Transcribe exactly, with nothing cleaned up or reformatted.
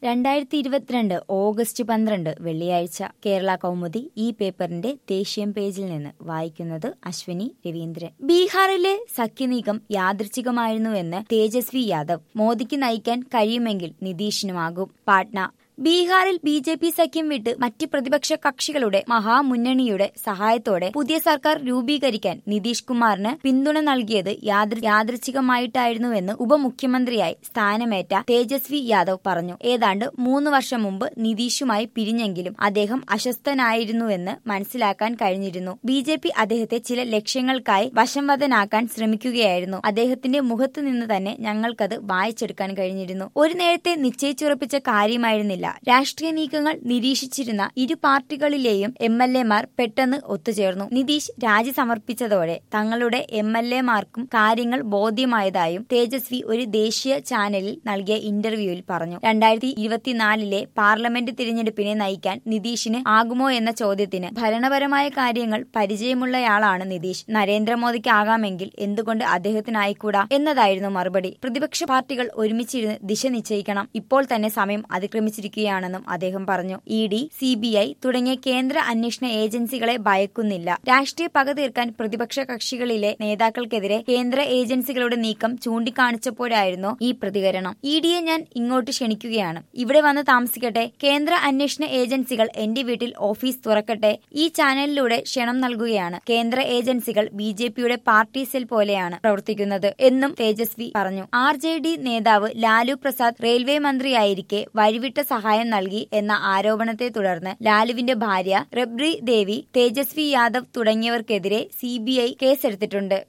രണ്ടായിരത്തി ഇരുപത്തിരണ്ട് ഓഗസ്റ്റ് പന്ത്രണ്ട് വെള്ളിയാഴ്ച കേരള കൗമുദി ഈ പേപ്പറിന്റെ ദേശീയ പേജിൽ നിന്ന് വായിക്കുന്നത് അശ്വിനി രവീന്ദ്രൻ. ബീഹാറിലെ സഖ്യനീക്കം യാദൃച്ഛികമായിരുന്നുവെന്ന് തേജസ്വി യാദവ്. മോദിക്ക് നയിക്കാൻ കഴിയുമെങ്കിൽ നിതീഷിനുമാകും. പാട്ന. ബീഹാറിൽ ബി ജെ പി സഖ്യം വിട്ട് മറ്റ് പ്രതിപക്ഷ കക്ഷികളുടെ മഹാമുന്നണിയുടെ സഹായത്തോടെ പുതിയ സർക്കാർ രൂപീകരിക്കാൻ നിതീഷ് കുമാറിന് പിന്തുണ നൽകിയത് യാദൃച്ഛികമായിട്ടായിരുന്നുവെന്ന് ഉപമുഖ്യമന്ത്രിയായി സ്ഥാനമേറ്റ തേജസ്വി യാദവ് പറഞ്ഞു. ഏതാണ്ട് മൂന്ന് വർഷം മുമ്പ് നിതീഷുമായി പിരിഞ്ഞെങ്കിലും അദ്ദേഹം അസ്വസ്ഥനായിരുന്നുവെന്ന് മനസ്സിലാക്കാൻ കഴിഞ്ഞിരുന്നു. ബി ജെ പി അദ്ദേഹത്തെ ചില ലക്ഷ്യങ്ങൾക്കായി വശംവദനാക്കാൻ ശ്രമിക്കുകയായിരുന്നു. അദ്ദേഹത്തിന്റെ മുഖത്തു നിന്ന് തന്നെ ഞങ്ങൾക്കത് വായിച്ചെടുക്കാൻ കഴിഞ്ഞിരുന്നു. ഒരു നേരത്തെ നിശ്ചയിച്ചുറപ്പിച്ച കാര്യമായിരുന്നില്ല. രാഷ്ട്രീയ നീക്കങ്ങൾ നിരീക്ഷിച്ചിരുന്ന ഇരു പാർട്ടികളിലെയും എം എൽ എമാർ പെട്ടെന്ന് ഒത്തുചേർന്നു. നിതീഷ് രാജി സമർപ്പിച്ചതോടെ തങ്ങളുടെ എം എൽ എമാർക്കും കാര്യങ്ങൾ ബോധ്യമായതായും തേജസ്വി ഒരു ദേശീയ ചാനലിൽ നൽകിയ ഇന്റർവ്യൂവിൽ പറഞ്ഞു. രണ്ടായിരത്തി ഇരുപത്തിനാലിലെ പാർലമെന്റ് തിരഞ്ഞെടുപ്പിനെ നയിക്കാൻ നിതീഷിന് ആകുമോ എന്ന ചോദ്യത്തിന് ഭരണപരമായ കാര്യങ്ങൾ പരിചയമുള്ളയാളാണ് നിതീഷ്. നരേന്ദ്രമോദിക്ക് ആകാമെങ്കിൽ എന്തുകൊണ്ട് അദ്ദേഹത്തിനായിക്കൂടാ എന്നതായിരുന്നു മറുപടി. പ്രതിപക്ഷ പാർട്ടികൾ ഒരുമിച്ചിരുന്ന് ദിശ നിശ്ചയിക്കണം. ഇപ്പോൾ തന്നെ സമയം അതിക്രമിച്ചിരിക്കും ണെന്നും അദ്ദേഹം പറഞ്ഞു. E D, C B I തുടങ്ങിയ കേന്ദ്ര അന്വേഷണ ഏജൻസികളെ ഭയക്കുന്നില്ല. രാഷ്ട്രീയ പക തീർക്കാൻ പ്രതിപക്ഷ കക്ഷികളിലെ നേതാക്കൾക്കെതിരെ കേന്ദ്ര ഏജൻസികളുടെ നീക്കം ചൂണ്ടിക്കാണിച്ചപ്പോഴായിരുന്നു ഈ പ്രതികരണം. ഇ ഡിയെ ഞാൻ ഇങ്ങോട്ട് ക്ഷണിക്കുകയാണ്. ഇവിടെ വന്ന് താമസിക്കട്ടെ. കേന്ദ്ര അന്വേഷണ ഏജൻസികൾ എന്റെ വീട്ടിൽ ഓഫീസ് തുറക്കട്ടെ. ഈ ചാനലിലൂടെ ക്ഷണം നൽകുകയാണ്. കേന്ദ്ര ഏജൻസികൾ ബി ജെ പിയുടെ പാർട്ടി സെൽ പോലെയാണ് പ്രവർത്തിക്കുന്നത് എന്നും തേജസ്വി പറഞ്ഞു. ആർ ജെ ഡി നേതാവ് ലാലു പ്രസാദ് റെയിൽവേ മന്ത്രിയായിരിക്കെ വഴിവിട്ട സഹായം നൽകി എന്ന ആരോപണത്തെ തുടർന്ന് ലാലുവിന്റെ ഭാര്യ റബ്രി ദേവി, തേജസ്വി യാദവ് തുടങ്ങിയവർക്കെതിരെ സി ബി ഐ കേസെടുത്തിട്ടുണ്ട്.